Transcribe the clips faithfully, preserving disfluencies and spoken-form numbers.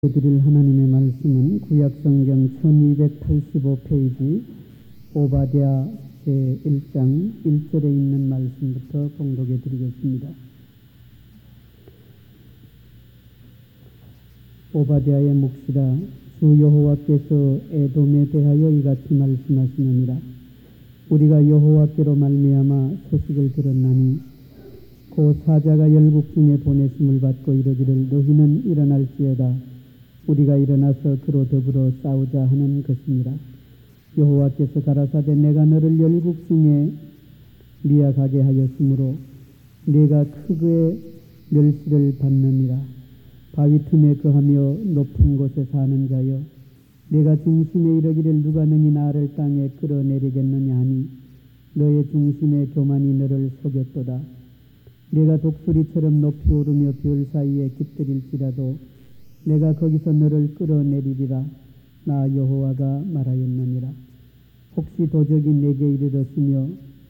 드릴 하나님의 말씀은 구약성경 천이백팔십오 페이지 오바댜 제일 장 일 절에 있는 말씀부터 봉독해 드리겠습니다. 오바댜의 묵시라. 주 여호와께서 에돔에 대하여 이같이 말씀하시느니라. 우리가 여호와께로 말미암아 소식을 들었나니 고 사자가 열국 중에 보내심을 받고 이르기를 너희는 일어날지어다. 우리가 일어나서 그로 더불어 싸우자 하는 것이니라. 여호와께서 가라사대 내가 너를 열국 중에 미약하게 하였으므로 내가 크게 멸시를 받느니라. 바위 틈에 거하며 높은 곳에 사는 자여, 내가 중심에 이르기를 누가 능히 나를 땅에 끌어내리겠느냐 하니 너의 중심의 교만이 너를 속였도다. 내가 독수리처럼 높이 오르며 별 사이에 깃들일지라도 내가 거기서 너를 끌어내리리라. 나 여호와가 말하였느니라. 혹시 도적이 내게 이르렀으며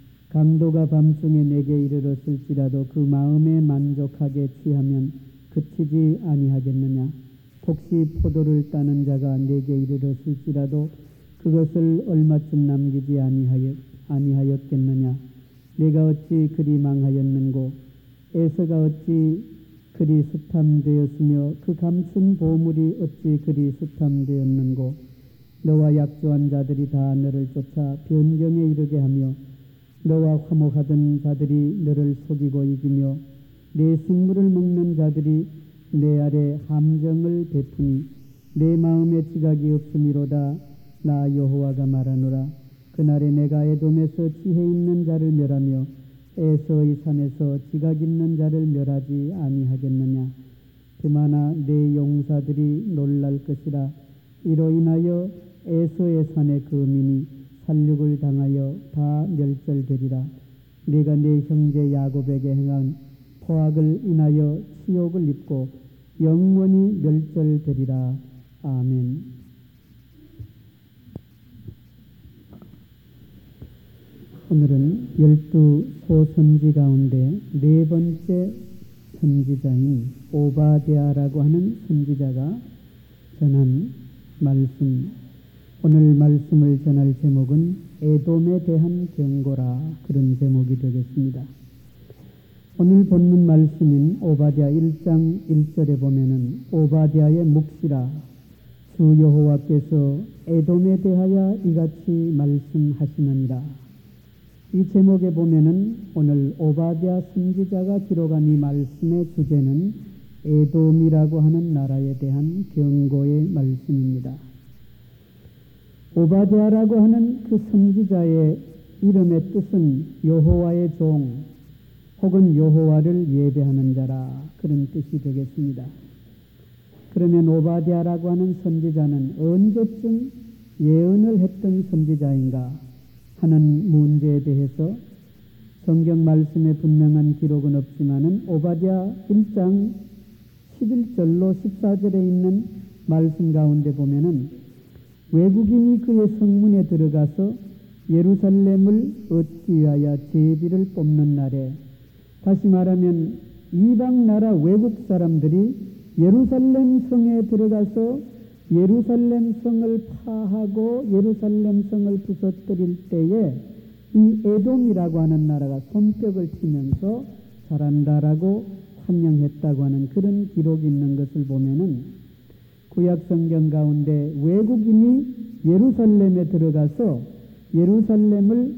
강도가 밤중에 내게 이르렀을지라도 그 마음에 만족하게 취하면 그치지 아니하겠느냐. 혹시 포도를 따는 자가 내게 이르렀을지라도 그것을 얼마쯤 남기지 아니하였, 아니하였겠느냐. 내가 어찌 그리 망하였는고 에서가 어찌 그리 스탐되었으며 그 감춘 보물이 어찌 그리 스탐되었는고. 너와 약조한 자들이 다 너를 쫓아 변경에 이르게 하며 너와 화목하던 자들이 너를 속이고 이기며 내 식물을 먹는 자들이 내 아래 함정을 베푸니 내 마음에 지각이 없음이로다. 나 여호와가 말하노라. 그날에 내가 에돔에서 지혜 있는 자를 멸하며 에서의 산에서 지각 있는 자를 멸하지 아니하겠느냐. 그러나 내 용사들이 놀랄 것이라. 이로 인하여 에서의 산의 거민이 살육을 당하여 다 멸절되리라. 네가 내 형제 야곱에게 행한 포악을 인하여 치욕을 입고 영원히 멸절되리라. 아멘. 오늘은 열두 소선지 가운데 네 번째 선지자인 오바댜라고 하는 선지자가 전한 말씀, 오늘 말씀을 전할 제목은 에돔에 대한 경고라, 그런 제목이 되겠습니다. 오늘 본문 말씀인 오바댜 일 장 일 절에 보면은 오바댜의 묵시라. 주 여호와께서 에돔에 대하여 이같이 말씀하시느니라. 이 제목에 보면은 오늘 오바댜 선지자가 기록한 이 말씀의 주제는 에돔이라고 하는 나라에 대한 경고의 말씀입니다. 오바댜라고 하는 그 선지자의 이름의 뜻은 여호와의 종 혹은 여호와를 예배하는 자라, 그런 뜻이 되겠습니다. 그러면 오바댜라고 하는 선지자는 언제쯤 예언을 했던 선지자인가 하는 문제에 대해서 성경 말씀에 분명한 기록은 없지만은 오바댜 일 장 십일 절로 십사 절에 있는 말씀 가운데 보면은 외국인이 그의 성문에 들어가서 예루살렘을 얻기 위하여 제비를 뽑는 날에, 다시 말하면 이방 나라 외국 사람들이 예루살렘 성에 들어가서 예루살렘 성을 파하고 예루살렘 성을 부서뜨릴 때에 이 에돔이라고 하는 나라가 손뼉을 치면서 잘한다라고 환영했다고 하는 그런 기록이 있는 것을 보면은 구약 성경 가운데 외국인이 예루살렘에 들어가서 예루살렘을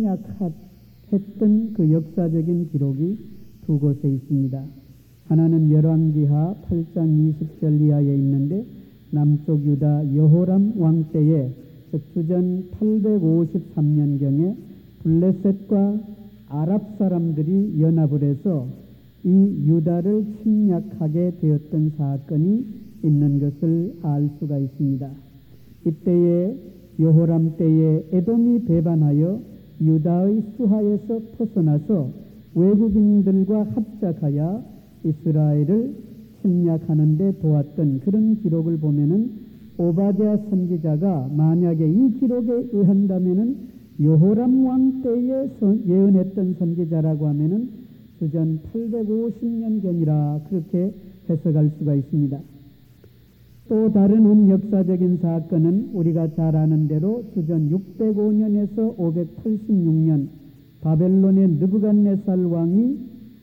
침략했던 그 역사적인 기록이 두 곳에 있습니다. 하나는 열왕기하 팔 장 이십 절 이하에 있는데 남쪽 유다 여호람 왕 때에 주전 팔백오십삼 년경에 블레셋과 아랍 사람들이 연합을 해서 이 유다를 침략하게 되었던 사건이 있는 것을 알 수가 있습니다. 이때에 여호람 때에 에돔이 배반하여 유다의 수하에서 벗어나서 외국인들과 합작하여 이스라엘을 침략하는 데 도왔던 그런 기록을 보면은 오바댜 선지자가 만약에 이 기록에 의한다면은 여호람 왕 때에 예언했던 선지자라고 하면은 주전 팔백오십 년경이라 그렇게 해석할 수가 있습니다. 또 다른 한 역사적인 사건은 우리가 잘 아는 대로 주전 육백오 년에서 오백팔십육 년 바벨론의 느부갓네살 왕이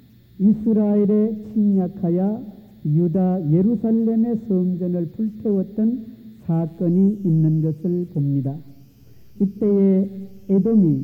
이스라엘에 침략하여 유다 예루살렘의 성전을 불태웠던 사건이 있는 것을 봅니다. 이때에 에돔이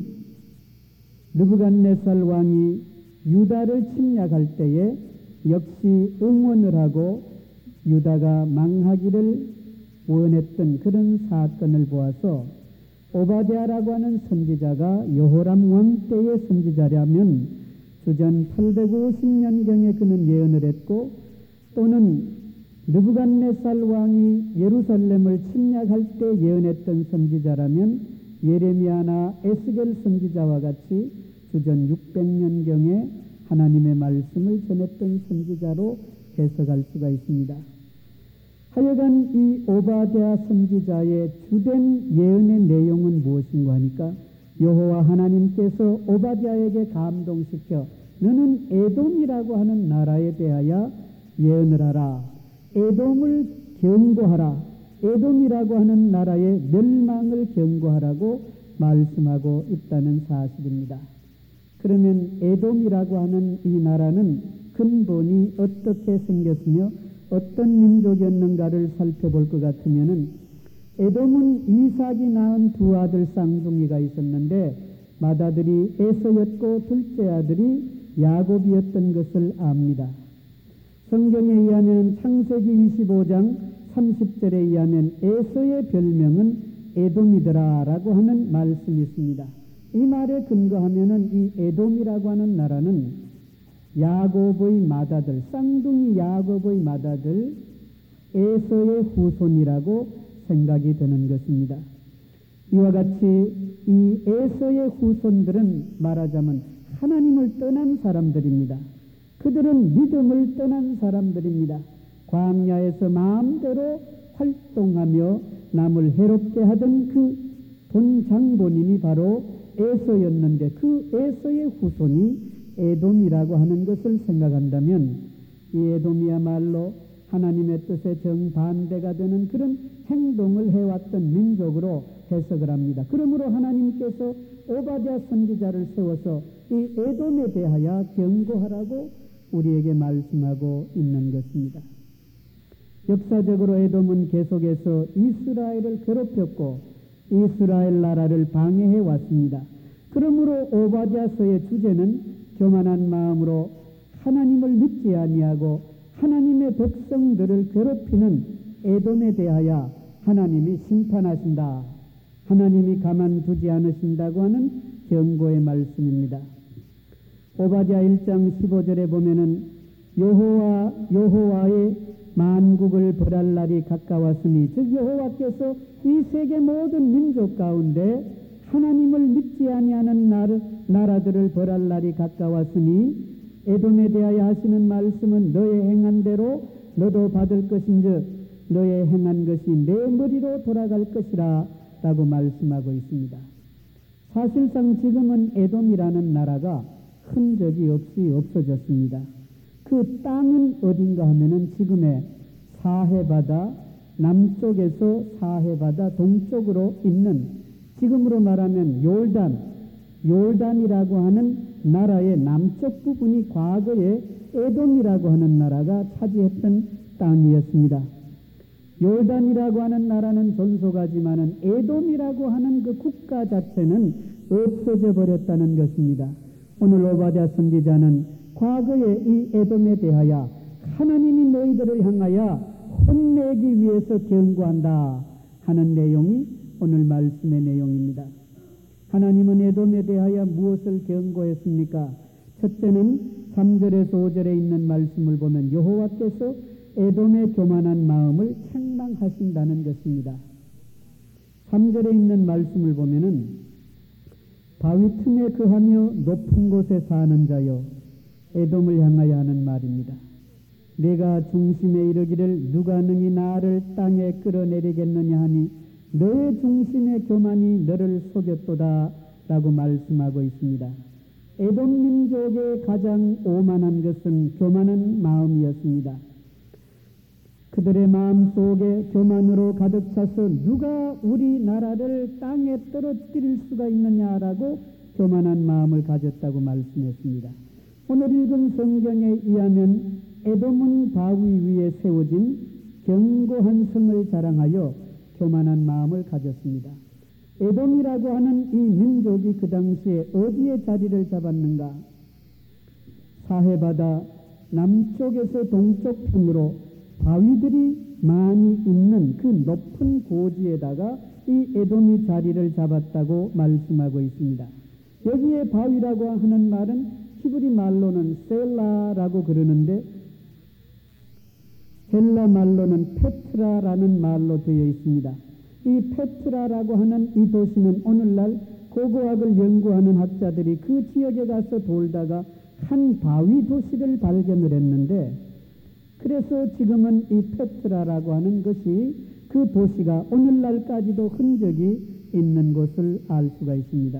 느부갓네살 왕이 유다를 침략할 때에 역시 응원을 하고 유다가 망하기를 원했던 그런 사건을 보아서 오바댜라고 하는 선지자가 여호람 왕 때의 선지자라면 주전 팔백오십 년경에 그는 예언을 했고, 또는 느부갓네살 왕이 예루살렘을 침략할 때 예언했던 선지자라면 예레미야나 에스겔 선지자와 같이 주전 육백 년경에 하나님의 말씀을 전했던 선지자로 해석할 수가 있습니다. 하여간 이 오바댜 선지자의 주된 예언의 내용은 무엇인가 하니까 여호와 하나님께서 오바댜에게 감동시켜 너는 에돔이라고 하는 나라에 대하여 예언을 하라. 에돔을 경고하라. 에돔이라고 하는 나라의 멸망을 경고하라고 말씀하고 있다는 사실입니다. 그러면 에돔이라고 하는 이 나라는 근본이 어떻게 생겼으며 어떤 민족이었는가를 살펴볼 것 같으면은 에돔은 이삭이 낳은 두 아들 쌍둥이가 있었는데 맏아들이 에서였고 둘째 아들이 야곱이었던 것을 압니다. 성경에 의하면 창세기 이십오 장 삼십 절에 의하면 에서의 별명은 에돔이더라라고 하는 말씀이 있습니다. 이 말에 근거하면은 이 에돔이라고 하는 나라는 야곱의 맏아들, 쌍둥이 야곱의 맏아들 에서의 후손이라고 생각이 되는 것입니다. 이와 같이 이 에서의 후손들은 말하자면 하나님을 떠난 사람들입니다. 그들은 믿음을 떠난 사람들입니다. 광야에서 마음대로 활동하며 남을 해롭게 하던 그 본장본인이 바로 에서였는데 그 에서의 후손이 에돔이라고 하는 것을 생각한다면 이 에돔이야말로 하나님의 뜻에 정반대가 되는 그런 행동을 해왔던 민족으로 해석을 합니다. 그러므로 하나님께서 오바댜 선지자를 세워서 이 에돔에 대하여 경고하라고 우리에게 말씀하고 있는 것입니다. 역사적으로 에돔은 계속해서 이스라엘을 괴롭혔고 이스라엘 나라를 방해해 왔습니다. 그러므로 오바댜서의 주제는 교만한 마음으로 하나님을 믿지 아니하고 하나님의 백성들을 괴롭히는 에돔에 대하여 하나님이 심판하신다. 하나님이 가만두지 않으신다고 하는 경고의 말씀입니다. 오바댜 일 장 십오 절에 보면은 여호와 여호와의 만국을 벌할 날이 가까웠으니 즉 여호와께서 이 세계 모든 민족 가운데 하나님을 믿지 아니하는 나라, 나라들을 벌할 날이 가까웠으니 에돔에 대하여 하시는 말씀은 너의 행한 대로 너도 받을 것인즉 너의 행한 것이 내 머리로 돌아갈 것이라 라고 말씀하고 있습니다. 사실상 지금은 에돔이라는 나라가 흔적이 없이 없어졌습니다. 그 땅은 어딘가 하면은 지금의 사해바다 남쪽에서 사해바다 동쪽으로 있는 지금으로 말하면 요르단, 요르단이라고 하는 나라의 남쪽 부분이 과거에 에돔이라고 하는 나라가 차지했던 땅이었습니다. 요르단이라고 하는 나라는 존속하지만은 에돔이라고 하는 그 국가 자체는 없어져 버렸다는 것입니다. 오늘 오바댜 선지자는 과거의 이 에돔에 대하여 하나님이 너희들을 향하여 혼내기 위해서 경고한다 하는 내용이 오늘 말씀의 내용입니다. 하나님은 에돔에 대하여 무엇을 경고했습니까? 첫째는 삼 절에서 오 절에 있는 말씀을 보면 여호와께서 에돔의 교만한 마음을 책망하신다는 것입니다. 삼 절에 있는 말씀을 보면은 바위 틈에 거하며 높은 곳에 사는 자여 에돔을 향하여 하는 말입니다. 내가 중심에 이르기를 누가 능히 나를 땅에 끌어내리겠느냐 하니 너의 중심의 교만이 너를 속였도다 라고 말씀하고 있습니다. 에돔 민족의 가장 오만한 것은 교만한 마음이었습니다. 그들의 마음속에 교만으로 가득 차서 누가 우리나라를 땅에 떨어뜨릴 수가 있느냐라고 교만한 마음을 가졌다고 말씀했습니다. 오늘 읽은 성경에 의하면 에돔은 바위 위에 세워진 견고한 성을 자랑하여 교만한 마음을 가졌습니다. 에돔이라고 하는 이 민족이 그 당시에 어디에 자리를 잡았는가? 사해바다 남쪽에서 동쪽 편으로 바위들이 많이 있는 그 높은 고지에다가 이 에돔이 자리를 잡았다고 말씀하고 있습니다. 여기에 바위라고 하는 말은 히브리 말로는 셀라라고 그러는데 헬라 말로는 페트라라는 말로 되어 있습니다. 이 페트라라고 하는 이 도시는 오늘날 고고학을 연구하는 학자들이 그 지역에 가서 돌다가 한 바위 도시를 발견을 했는데, 그래서 지금은 이 페트라라고 하는 것이 그 도시가 오늘날까지도 흔적이 있는 것을 알 수가 있습니다.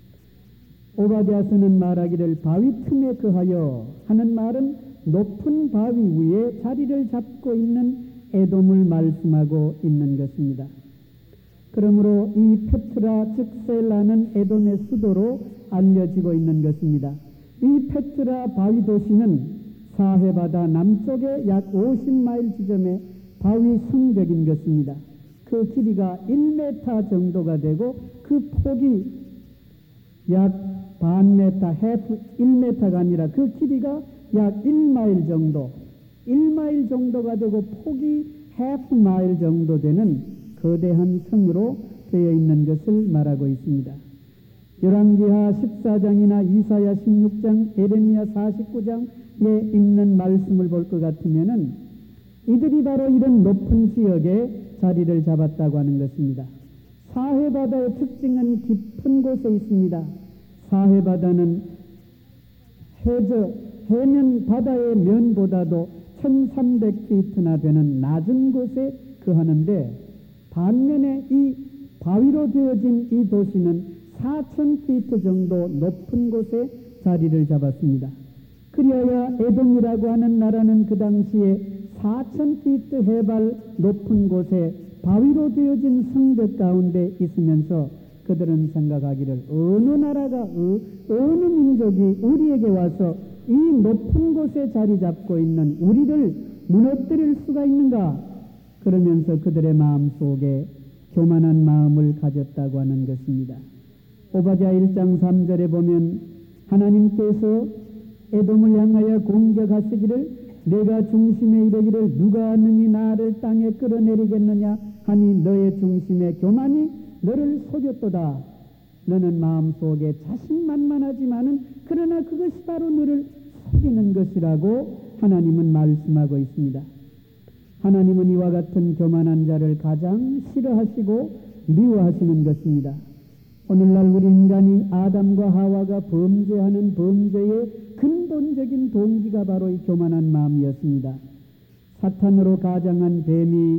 오바댜서는 말하기를 바위 틈에 거하여 하는 말은 높은 바위 위에 자리를 잡고 있는 에돔을 말씀하고 있는 것입니다. 그러므로 이 페트라 즉 셀라는 에돔의 수도로 알려지고 있는 것입니다. 이 페트라 바위 도시는 사해바다 남쪽에 약 오십 마일 지점에 바위 성벽인 것입니다. 그 길이가 일 미터 정도가 되고 그 폭이 약 반 미터, 해프 일 미터가 아니라 그 길이가 약 일 마일 정도, 일 마일 정도가 되고 폭이 해프 마일 정도 되는 거대한 성으로 되어 있는 것을 말하고 있습니다. 열왕기하 십사 장이나 이사야 십육 장, 에레미야 사십구 장에 있는 말씀을 볼 것 같으면은 이들이 바로 이런 높은 지역에 자리를 잡았다고 하는 것입니다. 사해바다의 특징은 깊은 곳에 있습니다. 사해바다는 해저, 해면 바다의 면보다도 천삼백 피트나 되는 낮은 곳에 거하는데, 반면에 이 바위로 되어진 이 도시는 사천 피트 정도 높은 곳에 자리를 잡았습니다. 그리하여 에돔이라고 하는 나라는 그 당시에 사천 피트 해발 높은 곳에 바위로 되어진 성벽 가운데 있으면서 그들은 생각하기를 어느 나라가 어느 민족이 우리에게 와서 이 높은 곳에 자리 잡고 있는 우리를 무너뜨릴 수가 있는가? 그러면서 그들의 마음속에 교만한 마음을 가졌다고 하는 것입니다. 오바댜 일 장 삼 절에 보면 하나님께서 에돔을 향하여 공격하시기를 내가 중심에 이르기를 누가 능히 나를 땅에 끌어내리겠느냐 하니 너의 중심에 교만이 너를 속였도다. 너는 마음속에 자신만만하지만은 그러나 그것이 바로 너를 속이는 것이라고 하나님은 말씀하고 있습니다. 하나님은 이와 같은 교만한 자를 가장 싫어하시고 미워하시는 것입니다. 오늘날 우리 인간이 아담과 하와가 범죄하는 범죄의 근본적인 동기가 바로 이 교만한 마음이었습니다. 사탄으로 가장한 뱀이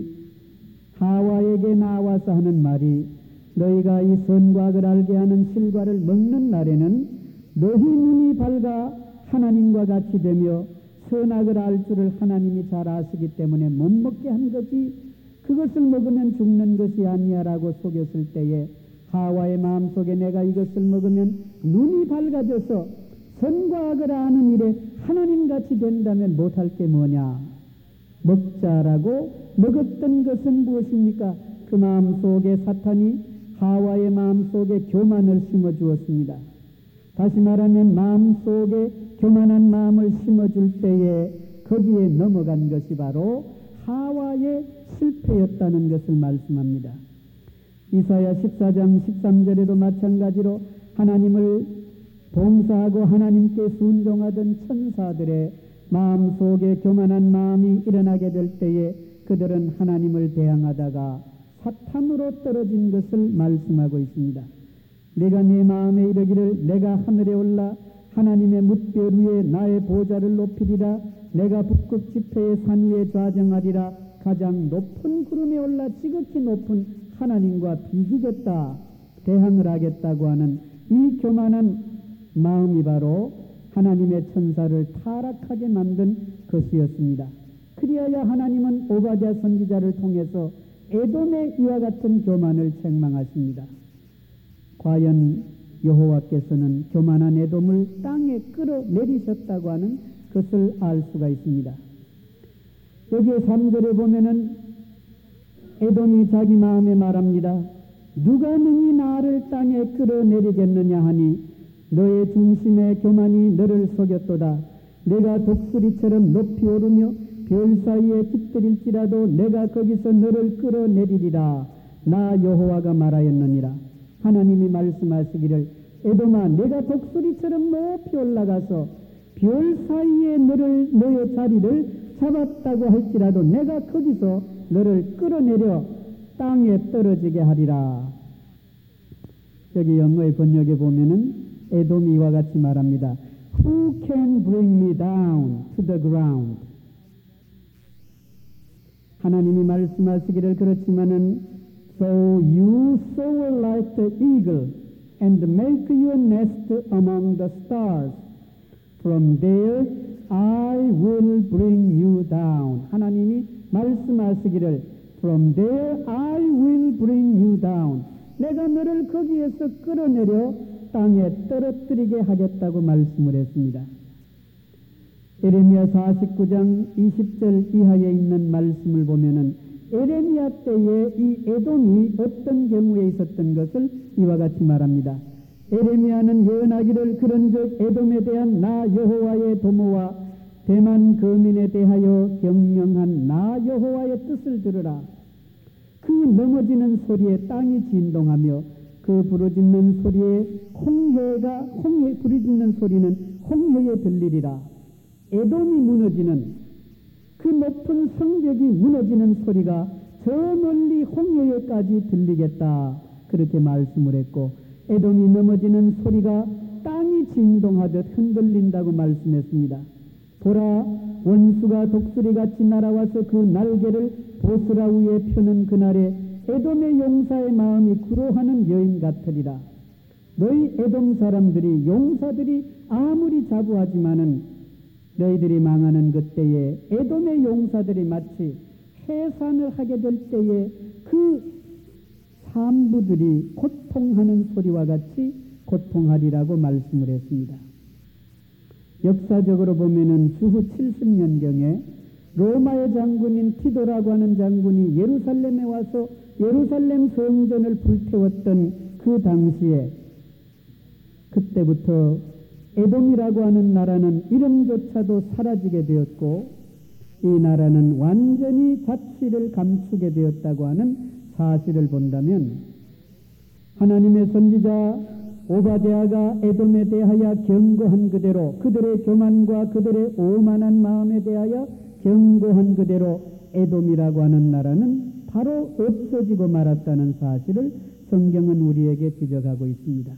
하와에게 나와서 하는 말이 너희가 이 선과 악을 알게 하는 실과를 먹는 날에는 너희 눈이 밝아 하나님과 같이 되며 선악을 알 줄을 하나님이 잘 아시기 때문에 못 먹게 한 거지 그것을 먹으면 죽는 것이 아니야라고 속였을 때에 하와의 마음속에 내가 이것을 먹으면 눈이 밝아져서 선과 악을 아는 일에 하나님같이 된다면 못할 게 뭐냐. 먹자라고 먹었던 것은 무엇입니까? 그 마음속에 사탄이 하와의 마음속에 교만을 심어주었습니다. 다시 말하면 마음속에 교만한 마음을 심어줄 때에 거기에 넘어간 것이 바로 하와의 실패였다는 것을 말씀합니다. 이사야 십사 장 십삼 절에도 마찬가지로 하나님을 봉사하고 하나님께 순종하던 천사들의 마음속에 교만한 마음이 일어나게 될 때에 그들은 하나님을 대항하다가 사탄으로 떨어진 것을 말씀하고 있습니다. 내가 내 마음에 이르기를 내가 하늘에 올라 하나님의 뭇별 위에 나의 보좌를 높이리라. 내가 북극 지폐의 산 위에 좌정하리라. 가장 높은 구름에 올라 지극히 높은 하나님과 비기겠다. 대항을 하겠다고 하는 이 교만한 마음이 바로 하나님의 천사를 타락하게 만든 것이었습니다. 그리하여 하나님은 오바댜 선지자를 통해서 에돔의 이와 같은 교만을 책망하십니다. 과연 여호와께서는 교만한 에돔을 땅에 끌어내리셨다고 하는 것을 알 수가 있습니다. 여기에 삼 절에 보면은 에돔이 자기 마음에 말합니다. 누가 능히 나를 땅에 끌어내리겠느냐 하니 너의 중심의 교만이 너를 속였도다. 내가 독수리처럼 높이 오르며 별 사이에 깃들일지라도 내가 거기서 너를 끌어내리리라. 나 여호와가 말하였느니라. 하나님이 말씀하시기를 에돔아 내가 독수리처럼 높이 올라가서 별 사이에 너를 너의 자리를 잡았다고 할지라도 내가 거기서 너를 끌어내려 땅에 떨어지게 하리라. 여기 영어의 번역에 보면은 에돔이 이와 같이 말합니다. Who can bring me down to the ground? 하나님이 말씀하시기를 그렇지만은 So you soar like the eagle and make your nest among the stars. From there I will bring you down. 하나님이 말씀하시기를 From there I will bring you down. 내가 너를 거기에서 끌어내려 땅에 떨어뜨리게 하겠다고 말씀을 했습니다. 에레미야 사십구 장 이십 절 이하에 있는 말씀을 보면은 에레미야 때에 이 에돔이 어떤 경우에 있었던 것을 이와 같이 말합니다. 에레미야는 예언하기를 그런즉 에돔에 대한 나 여호와의 도모와 대만 거민에 대하여 경영한 나 여호와의 뜻을 들으라. 그 넘어지는 소리에 땅이 진동하며 그 부르짖는 소리에 홍해가 홍해 부르짖는 소리는 홍해에 들리리라. 에돔이 무너지는 그 높은 성벽이 무너지는 소리가 저 멀리 홍해에까지 들리겠다. 그렇게 말씀을 했고 에돔이 넘어지는 소리가 땅이 진동하듯 흔들린다고 말씀했습니다. 보라 원수가 독수리같이 날아와서 그 날개를 보스라 위에 펴는 그날에 에돔의 용사의 마음이 구로하는 여인 같으리라. 너희 에돔 사람들이 용사들이 아무리 자부하지만은 너희들이 망하는 그때에 에돔의 용사들이 마치 해산을 하게 될 때에 그 산부들이 고통하는 소리와 같이 고통하리라고 말씀을 했습니다. 역사적으로 보면은 주후 칠십 년경에 로마의 장군인 티도라고 하는 장군이 예루살렘에 와서 예루살렘 성전을 불태웠던 그 당시에 그때부터 에돔이라고 하는 나라는 이름조차도 사라지게 되었고 이 나라는 완전히 자치를 감추게 되었다고 하는 사실을 본다면 하나님의 선지자 오바댜가 에돔에 대하여 경고한 그대로 그들의 교만과 그들의 오만한 마음에 대하여 경고한 그대로 에돔이라고 하는 나라는 바로 없어지고 말았다는 사실을 성경은 우리에게 지적하고 있습니다.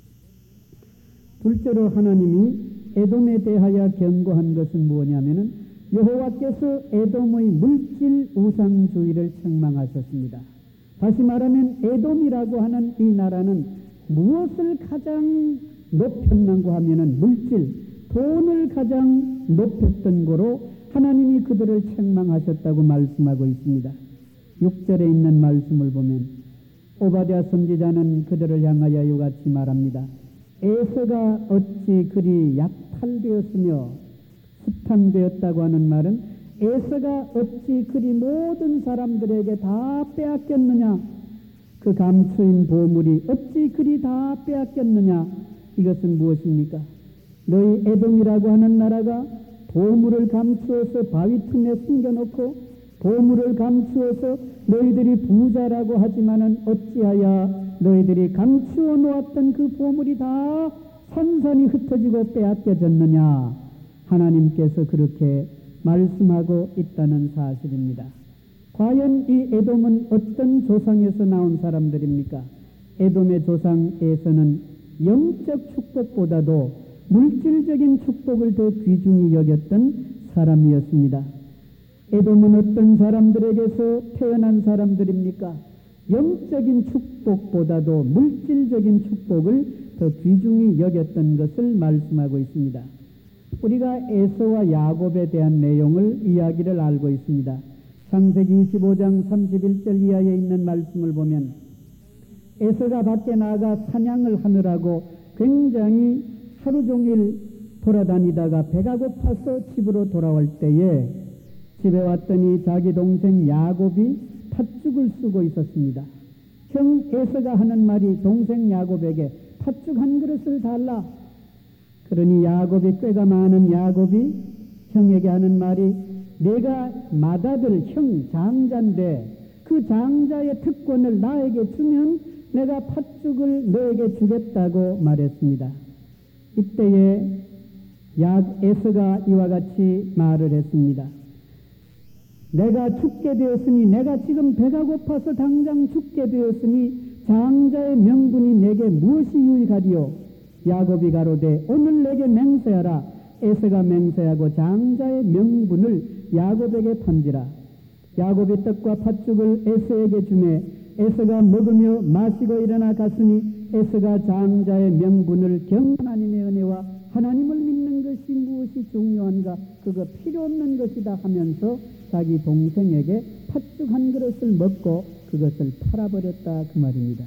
둘째로 하나님이 에돔에 대하여 경고한 것은 무엇이냐면은 여호와께서 에돔의 물질 우상주의를 책망하셨습니다. 다시 말하면 에돔이라고 하는 이 나라는 무엇을 가장 높였는고 하면은 물질, 돈을 가장 높였던 거로 하나님이 그들을 책망하셨다고 말씀하고 있습니다. 육 절에 있는 말씀을 보면 오바댜 선지자는 그들을 향하여 이같이 말합니다. 에서가 어찌 그리 약탈되었으며 수탐되었다고 하는 말은 에서가 어찌 그리 모든 사람들에게 다 빼앗겼느냐, 그 감추인 보물이 어찌 그리 다 빼앗겼느냐. 이것은 무엇입니까? 너희 에돔이라고 하는 나라가 보물을 감추어서 바위 틈에 숨겨놓고 보물을 감추어서 너희들이 부자라고 하지만은 어찌하여 너희들이 감추어 놓았던 그 보물이 다 산산이 흩어지고 빼앗겨졌느냐. 하나님께서 그렇게 말씀하고 있다는 사실입니다. 과연 이 에돔은 어떤 조상에서 나온 사람들입니까? 에돔의 조상에서는 영적 축복보다도 물질적인 축복을 더 귀중히 여겼던 사람이었습니다. 에돔은 어떤 사람들에게서 태어난 사람들입니까? 영적인 축복보다도 물질적인 축복을 더 귀중히 여겼던 것을 말씀하고 있습니다. 우리가 에서와 야곱에 대한 내용을 이야기를 알고 있습니다. 창세기 이십오 장 삼십일 절 이하에 있는 말씀을 보면 에서가 밖에 나가 사냥을 하느라고 굉장히 하루 종일 돌아다니다가 배가 고파서 집으로 돌아올 때에 집에 왔더니 자기 동생 야곱이 팥죽을 쓰고 있었습니다. 형 에서가 하는 말이 동생 야곱에게 팥죽 한 그릇을 달라. 그러니 야곱이 꾀가 많은 야곱이 형에게 하는 말이 내가 맏아들 형 장자인데 그 장자의 특권을 나에게 주면 내가 팥죽을 너에게 주겠다고 말했습니다. 이때에 야 에서가 이와 같이 말을 했습니다. 내가 죽게 되었으니 내가 지금 배가 고파서 당장 죽게 되었으니 장자의 명분이 내게 무엇이 유익하리요? 야곱이 가로되 오늘 내게 맹세하라. 에서가 맹세하고 장자의 명분을 야곱에게 던지라. 야곱이 떡과 팥죽을 에서에게 주매 에서가 먹으며 마시고 일어나 갔으니 에서가 장자의 명분을 경 하나님의 은혜와 하나님을 믿는 것이 무엇이 중요한가 그거 필요 없는 것이다 하면서 자기 동생에게 팥죽 한 그릇을 먹고 그것을 팔아버렸다 그 말입니다.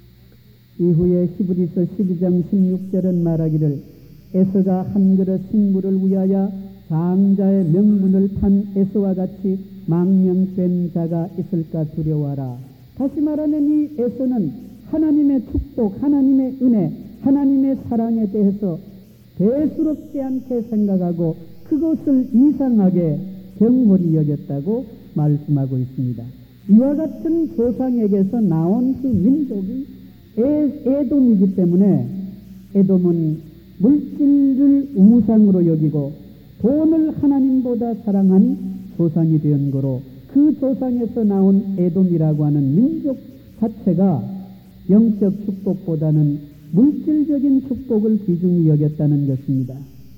이후에 히브리서 십이 장 십육 절은 말하기를 에서가 한 그릇 식물을 위하여 장자의 명분을 판 에서와 같이 망명된 자가 있을까 두려워하라. 다시 말하면 이 에서는 하나님의 축복, 하나님의 은혜, 하나님의 사랑에 대해서 대수롭지 않게 생각하고 그것을 이상하게 경홀히 여겼다고 말씀하고 있습니다. 이와 같은 조상에게서 나온 그 민족이 에, 에돔이기 때문에 에돔은 물질을 우상으로 여기고 돈을 하나님보다 사랑한 조상이 된 거로 그 조상에서 나온 에돔이라고 하는 민족 자체가 영적 축복보다는 물질적인 축복을 귀중히 여겼다는 것입니다.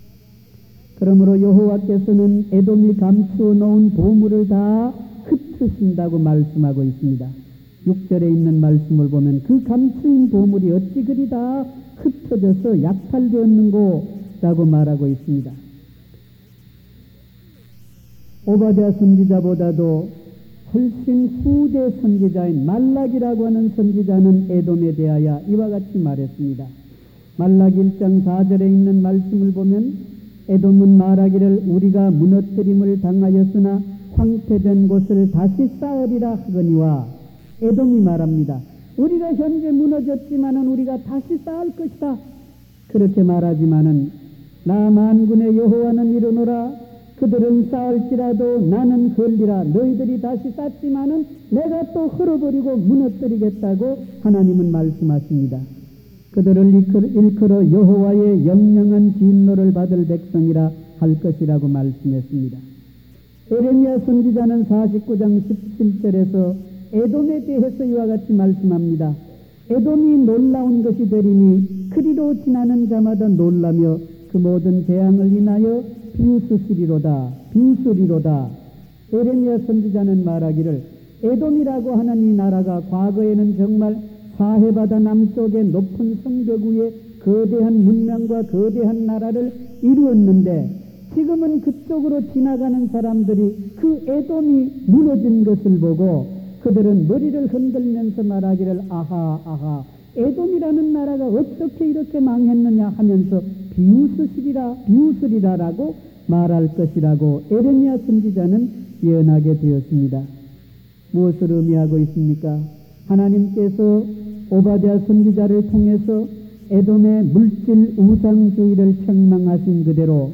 그러므로 여호와께서는 에돔이 감추어 놓은 보물을 다 흩으신다고 말씀하고 있습니다. 육 절에 있는 말씀을 보면 그 감추인 보물이 어찌 그리 다 흩어져서 약탈되었는고 라고 말하고 있습니다. 오바댜 선지자보다도 훨씬 후대 선지자인 말락이라고 하는 선지자는 에돔에 대하여 이와 같이 말했습니다. 말락 일 장 사 절에 있는 말씀을 보면 에돔은 말하기를 우리가 무너뜨림을 당하였으나 황폐된 곳을 다시 쌓으리라 하거니와 에돔이 말합니다. 우리가 현재 무너졌지만은 우리가 다시 쌓을 것이다. 그렇게 말하지만은 나 만군의 여호와는 이르노라. 그들은 쌓을지라도 나는 헐리라. 너희들이 다시 쌓지만은 내가 또 헐어버리고 무너뜨리겠다고 하나님은 말씀하십니다. 그들을 일컬어 여호와의 영영한 진노를 받을 백성이라 할 것이라고 말씀했습니다. 에레미야 선지자는 사십구 장 십칠 절에서 에돔에 대해서 이와 같이 말씀합니다. 에돔이 놀라운 것이 되리니 그리로 지나는 자마다 놀라며 그 모든 재앙을 인하여 비웃으시리로다. 비웃으리로다. 에레미야 선지자는 말하기를 에돔이라고 하는 이 나라가 과거에는 정말 사해바다 남쪽의 높은 성벽 위에 거대한 문명과 거대한 나라를 이루었는데 지금은 그쪽으로 지나가는 사람들이 그 에돔이 무너진 것을 보고 그들은 머리를 흔들면서 말하기를 아하 아하 에돔이라는 나라가 어떻게 이렇게 망했느냐 하면서 비웃으시리라 비웃으리라라고 말할 것이라고 에레미야 선지자는 예언하게 되었습니다. 무엇을 의미하고 있습니까? 하나님께서 오바댜 선지자를 통해서 에돔의 물질 우상주의를 책망하신 그대로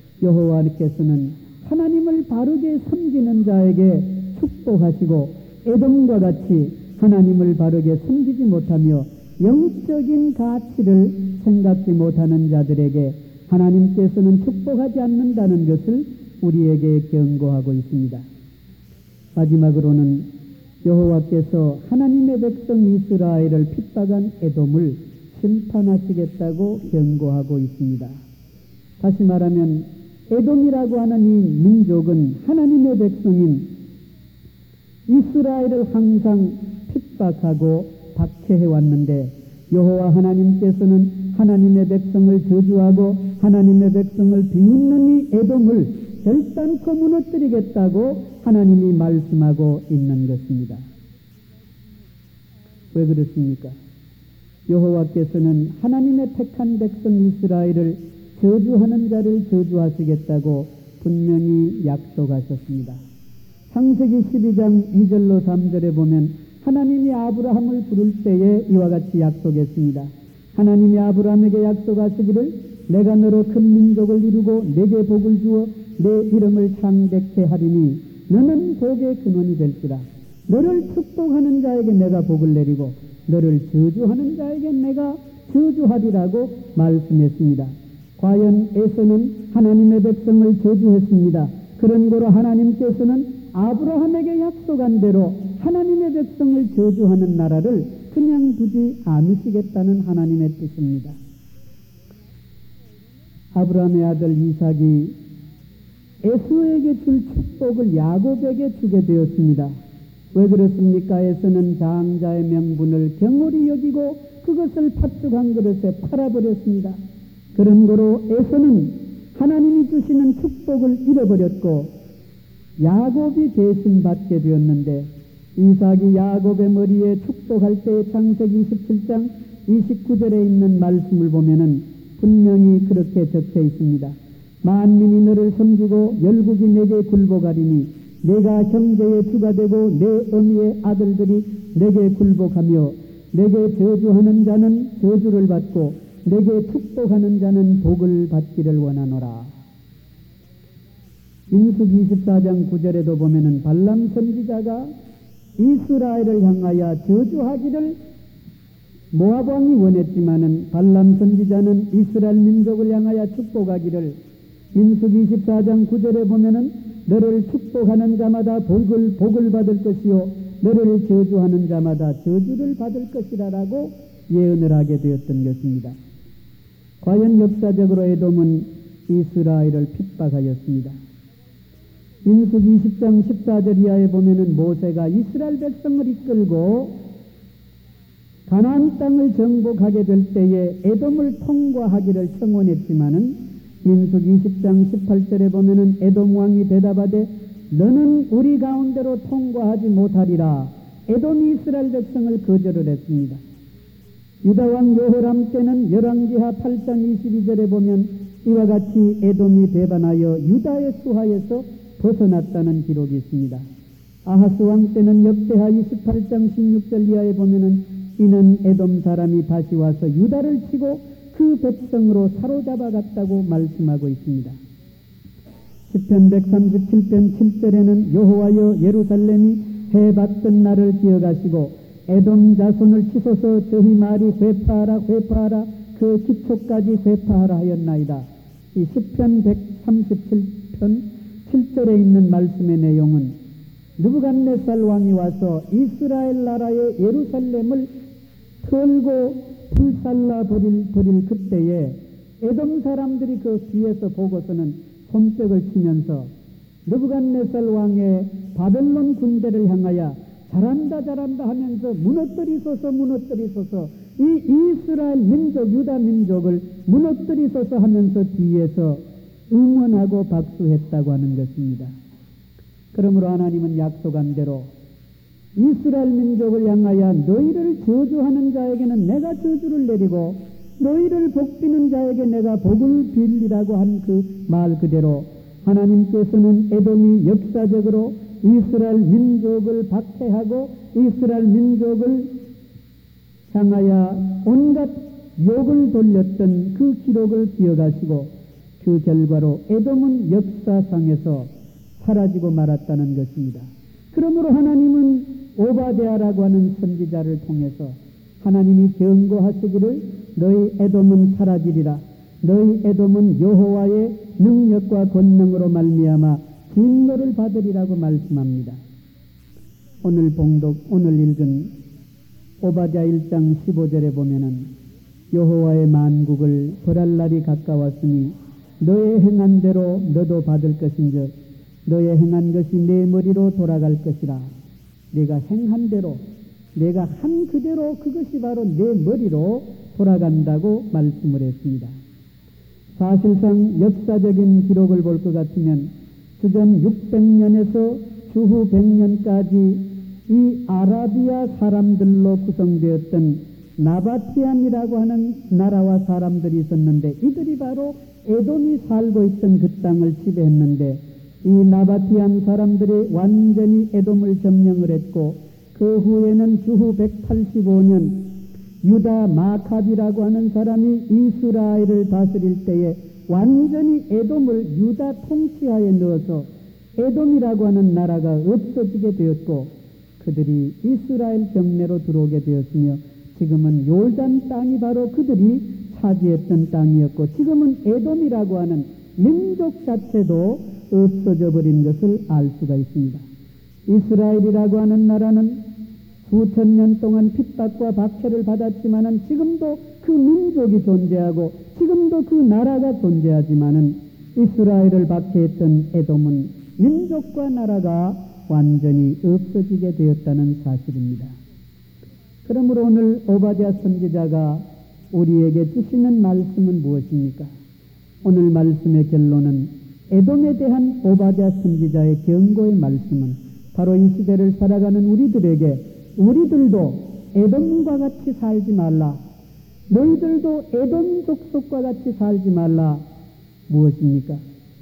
여호와께서는 하나님을 바르게 섬기는 자에게 축복하시고 에돔과 같이 하나님을 바르게 섬기지 못하며 영적인 가치를 생각지 못하는 자들에게 하나님께서는 축복하지 않는다는 것을 우리에게 경고하고 있습니다. 마지막으로는 여호와께서 하나님의 백성 이스라엘을 핍박한 에돔을 심판하시겠다고 경고하고 있습니다. 다시 말하면 에돔이라고 하는 이 민족은 하나님의 백성인 이스라엘을 항상 핍박하고 박해해 왔는데 여호와 하나님께서는 하나님의 백성을 저주하고 하나님의 백성을 비웃는 이 에돔을 결단코 무너뜨리겠다고 하나님이 말씀하고 있는 것입니다. 왜 그렇습니까? 여호와께서는 하나님의 택한 백성 이스라엘을 저주하는 자를 저주하시겠다고 분명히 약속하셨습니다. 창세기 십이 장 이 절로 삼 절에 보면 하나님이 아브라함을 부를 때에 이와 같이 약속했습니다. 하나님이 아브라함에게 약속하시기를 내가 너로 큰 민족을 이루고 내게 복을 주어 내 이름을 창대케 하리니 너는 복의 근원이 될지라. 너를 축복하는 자에게 내가 복을 내리고 너를 저주하는 자에게 내가 저주하리라고 말씀했습니다. 과연 에서는 하나님의 백성을 저주했습니다. 그런 거로 하나님께서는 아브라함에게 약속한 대로 하나님의 백성을 저주하는 나라를 그냥 두지 않으시겠다는 하나님의 뜻입니다. 아브라함의 아들 이삭이 에서에게 줄 축복을 야곱에게 주게 되었습니다. 왜 그렇습니까? 에서는 장자의 명분을 경홀히 여기고 그것을 팥죽 한 그릇에 팔아버렸습니다. 그런 거로 에서는 하나님이 주시는 축복을 잃어버렸고 야곱이 대신 받게 되었는데 이삭이 야곱의 머리에 축복할 때 창세기 이십칠 장 이십구 절에 있는 말씀을 보면은 분명히 그렇게 적혀 있습니다. 만민이 너를 섬기고 열국이 내게 굴복하리니 내가 형제의 주가 되고 내 어미의 아들들이 내게 굴복하며 내게 저주하는 자는 저주를 받고 내게 축복하는 자는 복을 받기를 원하노라. 민수기 이십사 장 구 절에도 보면은 발람 선지자가 이스라엘을 향하여 저주하기를 모압 왕이 원했지만은 발람 선지자는 이스라엘 민족을 향하여 축복하기를 민수기 이십사 장 구 절에 보면은 너를 축복하는 자마다 복을 복을 받을 것이요 너를 저주하는 자마다 저주를 받을 것이라라고 예언을 하게 되었던 것입니다. 과연 역사적으로 에돔은 이스라엘을 핍박하였습니다. 민수기 이십 장 십사 절 이하에 보면은 모세가 이스라엘 백성을 이끌고 가나안 땅을 정복하게 될 때에 에돔을 통과하기를 청원했지만은 민수기 이십 장 십팔 절에 보면은 에돔 왕이 대답하되 너는 우리 가운데로 통과하지 못하리라. 에돔이 이스라엘 백성을 거절을 했습니다. 유다 왕 여호람 때는 열왕기하 팔 장 이십이 절에 보면 이와 같이 에돔이 배반하여 유다의 수하에서 벗어났다는 기록이 있습니다. 아하스 왕 때는 역대하 이십팔 장 십육 절 이하에 보면은 이는 에돔 사람이 다시 와서 유다를 치고 그 백성으로 사로잡아 갔다고 말씀하고 있습니다. 시편 백삼십칠 편 칠 절에는 여호와여 예루살렘이 해받던 날을 기억하시고 에돔 자손을 치소서 저희 말이 회파하라 회파하라 그 기초까지 회파하라 하였나이다. 이 시편 백삼십칠 편 칠 절에 있는 말씀의 내용은 느부갓네살 왕이 와서 이스라엘 나라의 예루살렘을 털고 불살라 버릴, 버릴 그때에 에돔 사람들이 그 뒤에서 보고서는 손뼉을 치면서 느부갓네살 왕의 바벨론 군대를 향하여 잘한다 잘한다 하면서 무너뜨리소서 무너뜨리소서 이 이스라엘 민족 유다 민족을 무너뜨리소서 하면서 뒤에서 응원하고 박수했다고 하는 것입니다. 그러므로 하나님은 약속한 대로 이스라엘 민족을 향하여 너희를 저주하는 자에게는 내가 저주를 내리고 너희를 복비는 자에게 내가 복을 빌리라고 한 그 말 그대로 하나님께서는 에돔이 역사적으로 이스라엘 민족을 박해하고 이스라엘 민족을 향하여 온갖 욕을 돌렸던 그 기록을 기억하시고 그 결과로 에돔은 역사상에서 사라지고 말았다는 것입니다. 그러므로 하나님은 오바댜라고 하는 선지자를 통해서 하나님이 경고하시기를 너희 에돔은 사라지리라. 너희 에돔은 여호와의 능력과 권능으로 말미암아 진노를 받으리라고 말씀합니다. 오늘 봉독 오늘 읽은 오바댜 일 장 십오 절에 보면은 여호와의 만국을 벌할 날이 가까웠으니 너의 행한 대로 너도 받을 것인즉 너의 행한 것이 내 머리로 돌아갈 것이라. 내가 행한 대로 내가 한 그대로 그것이 바로 내 머리로 돌아간다고 말씀을 했습니다. 사실상 역사적인 기록을 볼 것 같으면 주전 육백 년에서 주후 백 년까지 이 아라비아 사람들로 구성되었던 나바티안이라고 하는 나라와 사람들이 있었는데 이들이 바로 에돔이 살고 있던 그 땅을 지배했는데 이 나바티안 사람들이 완전히 에돔을 점령을 했고 그 후에는 주후 백팔십오 년 유다 마캅이라고 하는 사람이 이스라엘을 다스릴 때에 완전히 에돔을 유다 통치하에 넣어서 에돔이라고 하는 나라가 없어지게 되었고 그들이 이스라엘 경내로 들어오게 되었으며 지금은 요르단 땅이 바로 그들이 차지했던 땅이었고 지금은 에돔이라고 하는 민족 자체도 없어져 버린 것을 알 수가 있습니다. 이스라엘이라고 하는 나라는 수천 년 동안 핍박과 박해를 받았지만은 지금도 그 민족이 존재하고 지금도 그 나라가 존재하지만은 이스라엘을 박해했던 에돔은 민족과 나라가 완전히 없어지게 되었다는 사실입니다. 그러므로 오늘 오바댜 선지자가 우리에게 주시는 말씀은 무엇입니까? 오늘 말씀의 결론은 에돔에 대한 오바댜 선지자의 경고의 말씀은 바로 이 시대를 살아가는 우리들에게 우리들도 에돔과 같이 살지 말라. 너희들도 에돔 족속과 같이 살지 말라. 무엇입니까?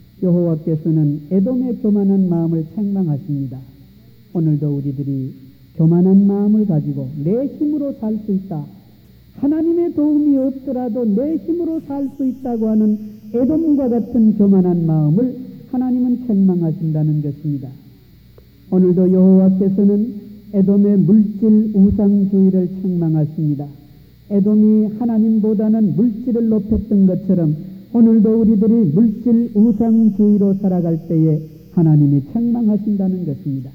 여호와께서는 에돔의 교만한 마음을 책망하십니다. 오늘도 우리들이 교만한 마음을 가지고 내 힘으로 살 수 있다. 하나님의 도움이 없더라도 내 힘으로 살 수 있다고 하는 에돔과 같은 교만한 마음을 하나님은 책망하신다는 것입니다. 오늘도 여호와께서는 에돔의 물질 우상주의를 책망하십니다. 에돔이 하나님보다는 물질을 높였던 것처럼 오늘도 우리들이 물질 우상주의로 살아갈 때에 하나님이 책망하신다는 것입니다.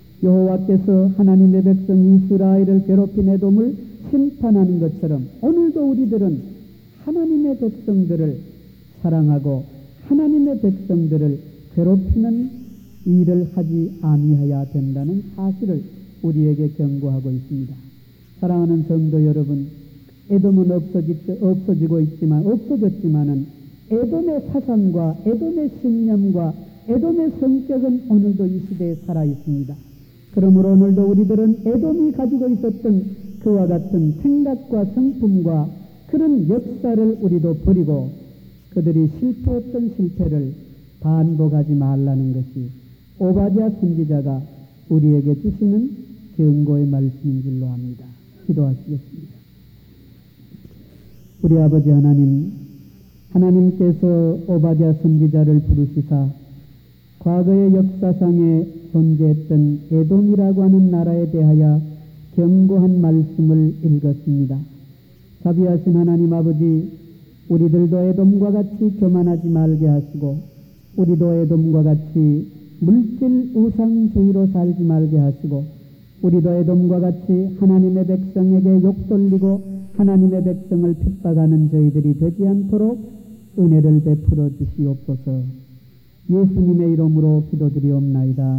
여호와께서 하나님의 백성 이스라엘을 괴롭힌 에돔을 심판하는 것처럼 오늘도 우리들은 하나님의 백성들을 사랑하고 하나님의 백성들을 괴롭히는 일을 하지 아니해야 된다는 사실을 우리에게 경고하고 있습니다. 사랑하는 성도 여러분, 에돔은 없어지, 없어지고 있지만 없어졌지만은 에돔의 사상과 에돔의 신념과 에돔의 성격은 오늘도 이 시대에 살아 있습니다. 그러므로 오늘도 우리들은 에돔이 가지고 있었던 그와 같은 생각과 성품과 그런 역사를 우리도 버리고 그들이 실패했던 실패를 반복하지 말라는 것이 오바댜 선지자가 우리에게 주시는 경고의 말씀인 줄로 압니다. 기도하시겠습니다. 우리 아버지 하나님, 하나님께서 오바댜 선지자를 부르시사 과거의 역사상에 존재했던 에돔이라고 하는 나라에 대하여 경고한 말씀을 읽었습니다. 자비하신 하나님 아버지, 우리들도 에돔과 같이 교만하지 말게 하시고 우리도 에돔과 같이 물질 우상주의로 살지 말게 하시고 우리도 에돔과 같이 하나님의 백성에게 욕돌리고 하나님의 백성을 핍박하는 저희들이 되지 않도록 은혜를 베풀어 주시옵소서. 예수님의 이름으로 기도드리옵나이다.